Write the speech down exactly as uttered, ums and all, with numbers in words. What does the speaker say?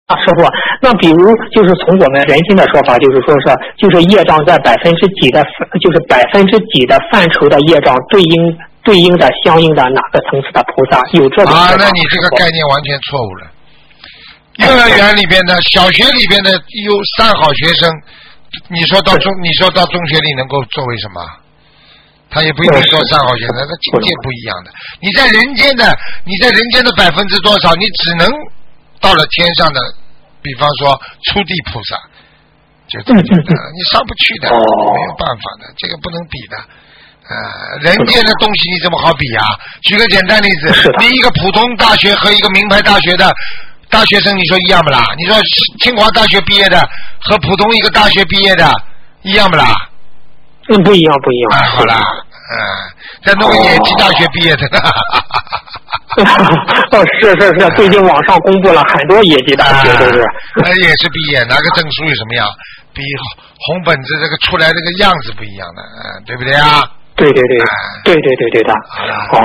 师傅，那比如就是从我们人心的说法，就是说是就是业障在百分之几的，就是百分之几的范畴的业障对应对应的相应的哪个层次的菩萨，有这种啊？那你这个概念完全错误了。幼儿园里边的、小学里边的有三好学生，你说到中，你说到中学里能够作为什么？他也不一定做三好学生，他境界不一样的。你在人间的，你在人间的百分之多少，你只能到了天上的，比方说初地菩萨，就这么简单，你上不去的，没有办法的，这个不能比的。呃，人间的东西你怎么好比啊？举个简单例子，你一个普通大学和一个名牌大学的大学生，你说一样不啦？你说清华大学毕业的和普通一个大学毕业的一样不啦？ 嗯，不一样，不一样。 哎，好啦，嗯，再弄个野鸡大学毕业的。 哦，是是是，最近网上公布了很多野鸡大学，都是。 那也是毕业，拿个证书有什么样？比红本子这个出来这个样子不一样的，嗯，对不对啊？ 对对对，对对对对的。哦，